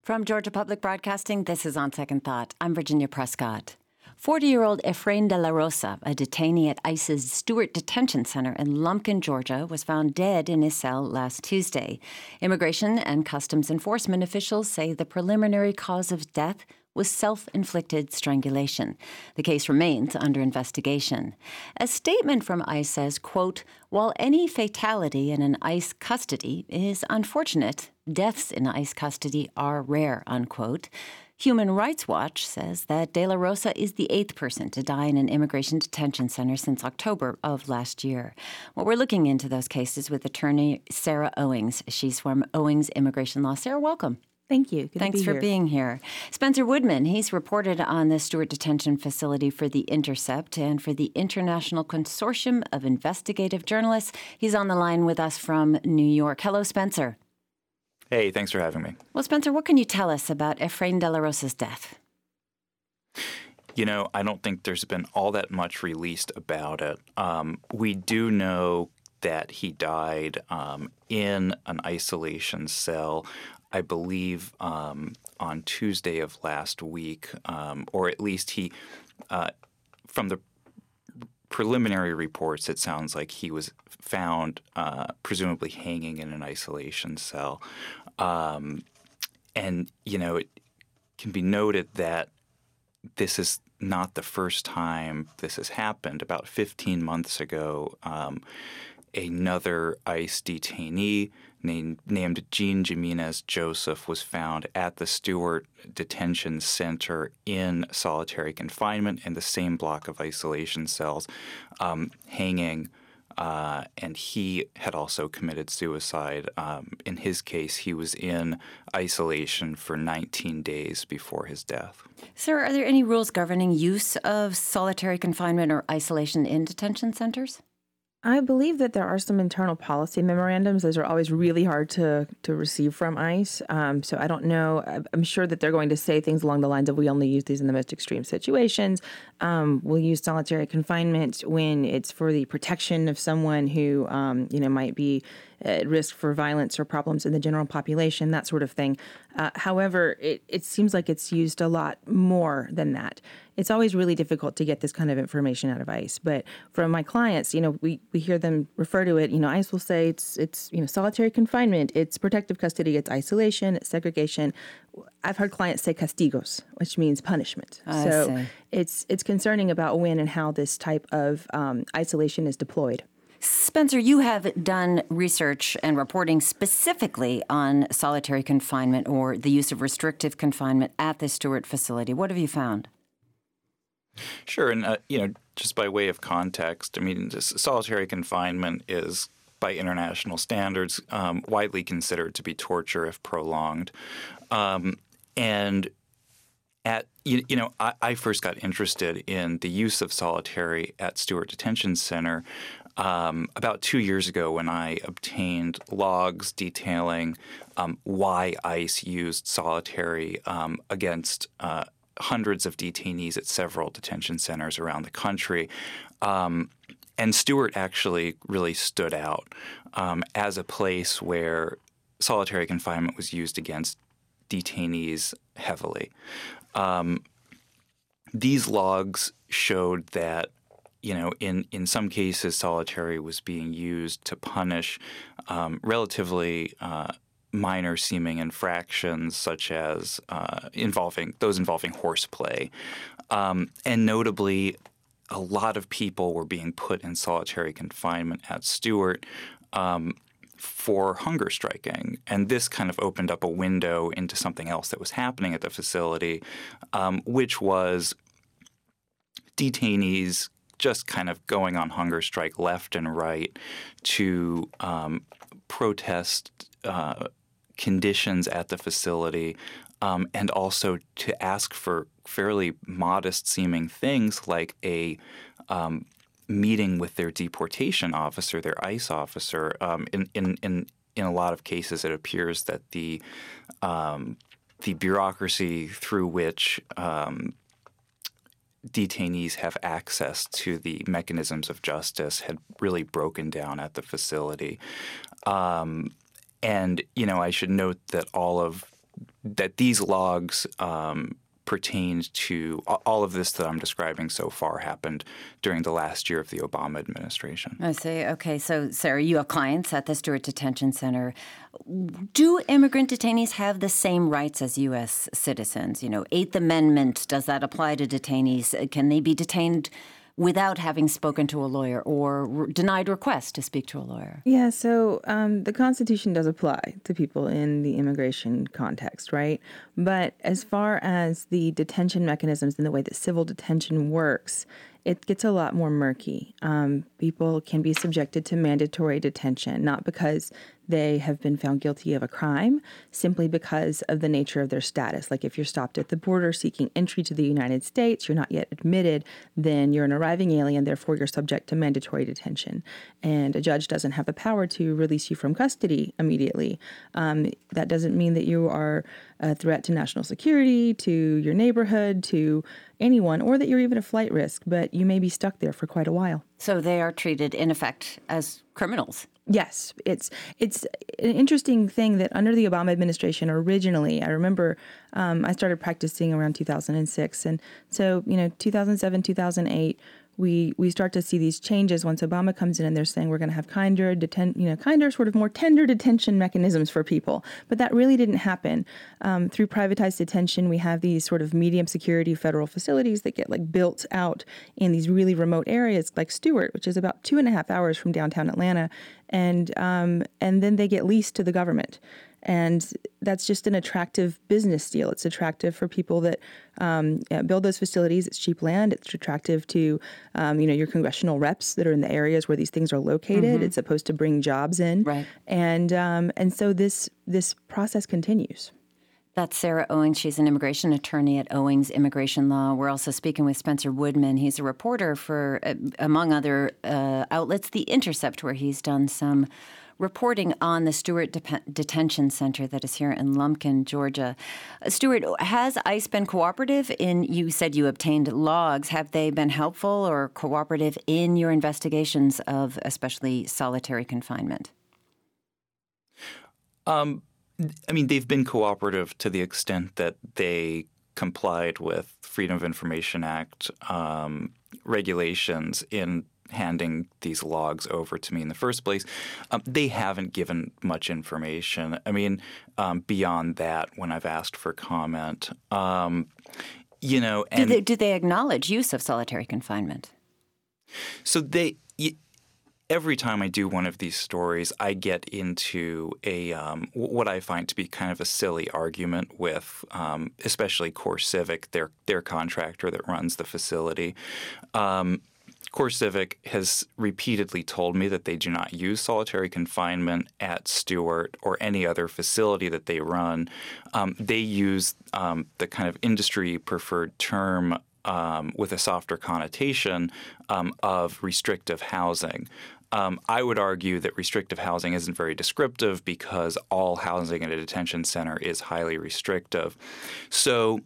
From Georgia Public Broadcasting, this is On Second Thought. I'm Virginia Prescott. 40-year-old Efrain de la Rosa, a detainee at ICE's Stewart Detention Center in Lumpkin, Georgia, was found dead in his cell last Tuesday. Immigration and Customs Enforcement officials say the preliminary cause of death was self-inflicted strangulation. The case remains under investigation. A statement from ICE says, quote, "While any fatality in an ICE custody is unfortunate, deaths in ICE custody are rare," unquote. Human Rights Watch says that De La Rosa is the 8th person to die in an immigration detention center since October of last year. Well, we're looking into those cases with attorney Sarah Owings. She's from Owings Immigration Law. Sarah, welcome. Thank you. Thanks for being here. Spencer Woodman, he's reported on the Stewart Detention Facility for The Intercept and for the International Consortium of Investigative Journalists. He's on the line with us from New York. Hello, Spencer. Hey, thanks for having me. Well, Spencer, what can you tell us about Efrain de la Rosa's death? You know, I don't think there's been all that much released about it. We do know that he died in an isolation cell, I believe on Tuesday of last week, or at least he, from the preliminary reports, it sounds like he was found presumably hanging in an isolation cell. And, you know, it can be noted that this is not the first time this has happened. About 15 months ago, another ICE detainee named Jean Jimenez Joseph was found at the Stewart Detention Center in solitary confinement in the same block of isolation cells, hanging, and he had also committed suicide. In his case, he was in isolation for 19 days before his death. Sir, are there any rules governing use of solitary confinement or isolation in detention centers? I believe that there are some internal policy memorandums. Those are always really hard to receive from ICE. So I don't know. I'm sure that they're going to say things along the lines of, we only use these in the most extreme situations. We'll use solitary confinement when it's for the protection of someone who, might be at risk for violence or problems in the general population, that sort of thing. However, it seems like it's used a lot more than that. It's always really difficult to get this kind of information out of ICE. But from my clients, we hear them refer to it. ICE will say it's solitary confinement, it's protective custody, it's isolation, it's segregation. I've heard clients say castigos, which means punishment. So it's concerning about when and how this type of isolation is deployed. Spencer, you have done research and reporting specifically on solitary confinement or the use of restrictive confinement at the Stewart facility. What have you found? Sure. And, just by way of context, I mean, solitary confinement is, by international standards, widely considered to be torture if prolonged. I first got interested in the use of solitary at Stewart Detention Center about 2 years ago when I obtained logs detailing why ICE used solitary against hundreds of detainees at several detention centers around the country. And Stewart actually really stood out as a place where solitary confinement was used against detainees heavily. These logs showed that, in some cases, solitary was being used to punish relatively minor seeming infractions, such as involving horseplay. And notably, a lot of people were being put in solitary confinement at Stewart for hunger striking. And this kind of opened up a window into something else that was happening at the facility, which was detainees just kind of going on hunger strike left and right to protest conditions at the facility, and also to ask for fairly modest-seeming things like a meeting with their deportation officer, their ICE officer. In a lot of cases, it appears that the bureaucracy through which detainees have access to the mechanisms of justice had really broken down at the facility. And, I should note that all of that these logs pertained to all of this that I'm describing so far happened during the last year of the Obama administration. I see. Okay. So, Sarah, you have clients at the Stewart Detention Center. Do immigrant detainees have the same rights as U.S. citizens? Eighth Amendment, does that apply to detainees? Can they be detained without having spoken to a lawyer or denied request to speak to a lawyer? Yeah, so the Constitution does apply to people in the immigration context, right? But as far as the detention mechanisms and the way that civil detention works, it gets a lot more murky. People can be subjected to mandatory detention, not because they have been found guilty of a crime, simply because of the nature of their status. Like if you're stopped at the border seeking entry to the United States, you're not yet admitted, then you're an arriving alien, therefore you're subject to mandatory detention. And a judge doesn't have the power to release you from custody immediately. That doesn't mean that you are a threat to national security, to your neighborhood, to anyone, or that you're even a flight risk, but you may be stuck there for quite a while. So they are treated, in effect, as criminals. Yes, it's an interesting thing that under the Obama administration originally, I remember I started practicing around 2006. And so, 2007, 2008, we start to see these changes once Obama comes in and they're saying we're going to have kinder, sort of more tender detention mechanisms for people. But that really didn't happen. Through privatized detention, we have these sort of medium security federal facilities that get built out in these really remote areas like Stewart, which is about 2.5 hours from downtown Atlanta. And then they get leased to the government. And that's just an attractive business deal. It's attractive for people that build those facilities. It's cheap land. It's attractive to, your congressional reps that are in the areas where these things are located. Mm-hmm. It's supposed to bring jobs in. Right. And so this process continues. That's Sarah Owings. She's an immigration attorney at Owings Immigration Law. We're also speaking with Spencer Woodman. He's a reporter for, among other outlets, The Intercept, where he's done some reporting on the Stewart Detention Center that is here in Lumpkin, Georgia. Stewart, has ICE been cooperative you said you obtained logs. Have they been helpful or cooperative in your investigations of especially solitary confinement? They've been cooperative to the extent that they complied with Freedom of Information Act regulations in handing these logs over to me in the first place. They haven't given much information. Beyond that, when I've asked for comment, and do they acknowledge use of solitary confinement? So every time I do one of these stories, I get into what I find to be kind of a silly argument with, especially CoreCivic, their contractor that runs the facility. CoreCivic has repeatedly told me that they do not use solitary confinement at Stewart or any other facility that they run. They use the kind of industry-preferred term with a softer connotation of restrictive housing. I would argue that restrictive housing isn't very descriptive because all housing at a detention center is highly restrictive. So,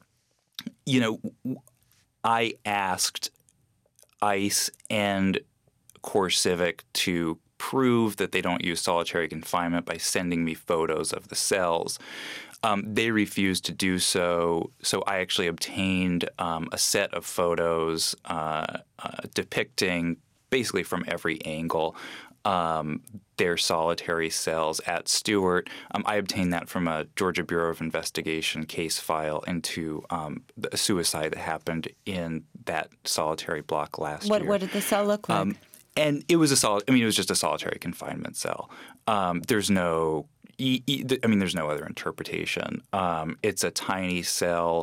I asked ICE and CoreCivic to prove that they don't use solitary confinement by sending me photos of the cells. They refused to do so, so I actually obtained a set of photos depicting basically from every angle their solitary cells at Stewart. I obtained that from a Georgia Bureau of Investigation case file into a suicide that happened in that solitary block last year. What did the cell look like? And it was it was just a solitary confinement cell. There's no there's no other interpretation. It's a tiny cell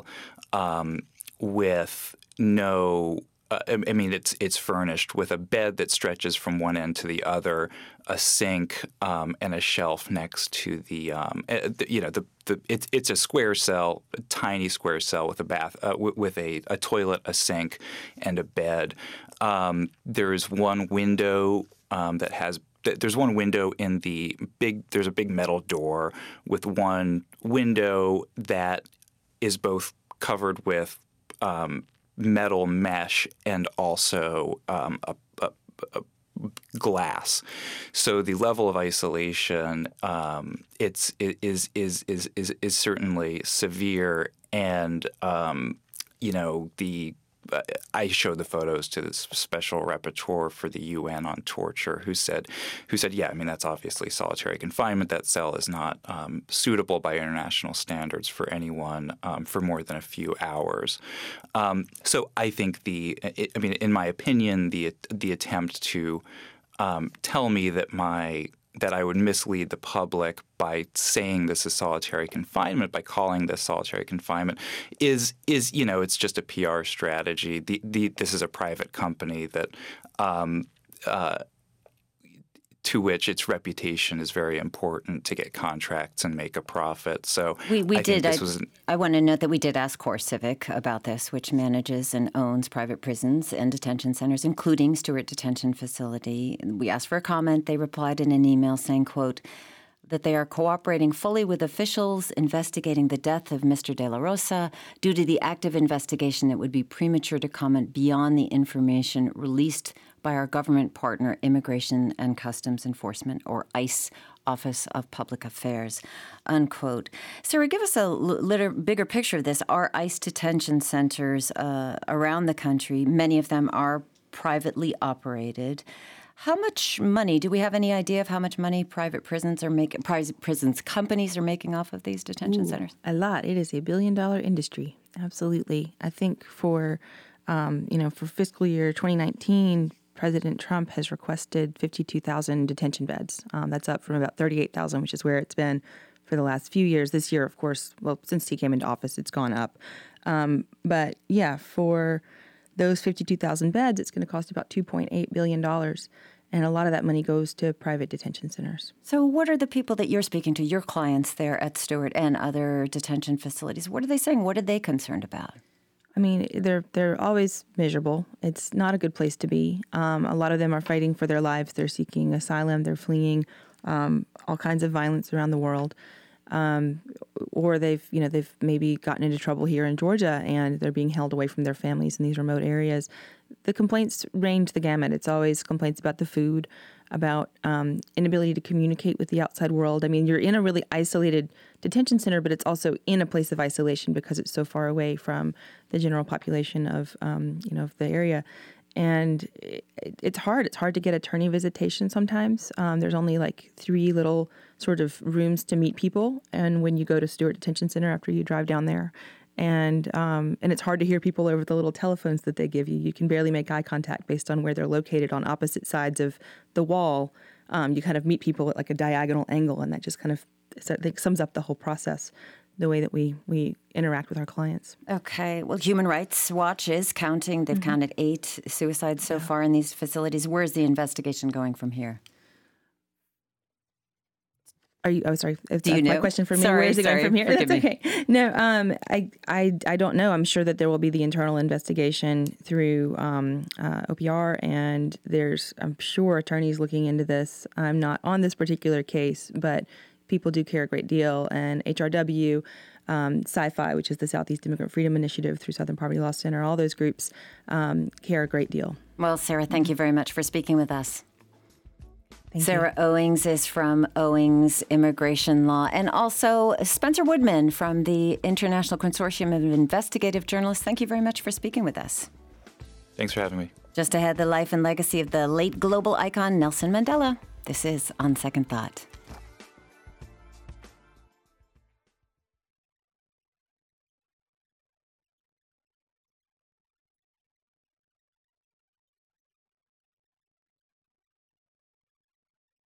with no. It's furnished with a bed that stretches from one end to the other, a sink, and a shelf next to the. It's a square cell, a tiny square cell with a bath, with a toilet, a sink, and a bed. There's one window that has. There's one window in the big. There's a big metal door with one window that is both covered with metal mesh and also a glass. So the level of isolation is certainly severe, and I showed the photos to this special rapporteur for the UN on torture, who said, yeah, I mean, that's obviously solitary confinement. That cell is not suitable by international standards for anyone for more than a few hours. So I think in my opinion, the attempt to tell me that I would mislead the public by saying this is solitary confinement, by calling this solitary confinement, is it's just a PR strategy. This is a private company that to which its reputation is very important to get contracts and make a profit. So I want to note that we did ask CoreCivic about this, which manages and owns private prisons and detention centers, including Stewart Detention Facility. We asked for a comment. They replied in an email saying, quote, that they are cooperating fully with officials investigating the death of Mr. De La Rosa. Due to the active investigation, it would be premature to comment beyond the information released by our government partner, Immigration and Customs Enforcement, or ICE, Office of Public Affairs, unquote. Sarah, give us a bigger picture of this. Are ICE detention centers around the country? Many of them are privately operated. How much money, do we have any idea of how much money private prisons companies are making off of these detention centers? A lot. It is $1 billion industry. Absolutely. I think for fiscal year 2019, President Trump has requested 52,000 detention beds. That's up from about 38,000, which is where it's been for the last few years. This year, of course, since he came into office, it's gone up. But yeah, for those 52,000 beds, it's going to cost about $2.8 billion. And a lot of that money goes to private detention centers. So what are the people that you're speaking to, your clients there at Stewart and other detention facilities? What are they saying? What are they concerned about? I mean, they're always miserable. It's not a good place to be. A lot of them are fighting for their lives. They're seeking asylum. They're fleeing all kinds of violence around the world. Or they've maybe gotten into trouble here in Georgia and they're being held away from their families in these remote areas. The complaints range the gamut. It's always complaints about the food, about inability to communicate with the outside world. I mean, you're in a really isolated detention center, but it's also in a place of isolation because it's so far away from the general population of the area. And it's hard. It's hard to get attorney visitation sometimes. There's only like 3 little sort of rooms to meet people. And when you go to Stewart Detention Center after you drive down there, and it's hard to hear people over the little telephones that they give you. You can barely make eye contact based on where they're located on opposite sides of the wall. You kind of meet people at like a diagonal angle, and that just kind of sums up the whole process, the way that we interact with our clients. Okay. Well, Human Rights Watch is counting. They've counted 8 suicides so far in these facilities. Where's the investigation going from here? Are you? Oh, sorry. Do you know? My question for me. Where is it going from here? That's okay. No, I don't know. I'm sure that there will be the internal investigation through OPR, and I'm sure attorneys looking into this. I'm not on this particular case, but people do care a great deal, and HRW, SCI-FI, which is the Southeast Immigrant Freedom Initiative through Southern Poverty Law Center, all those groups care a great deal. Well, Sarah, thank you very much for speaking with us. Sarah Owings is from Owings Immigration Law, and also Spencer Woodman from the International Consortium of Investigative Journalists. Thank you very much for speaking with us. Thanks for having me. Just ahead, the life and legacy of the late global icon Nelson Mandela. This is On Second Thought.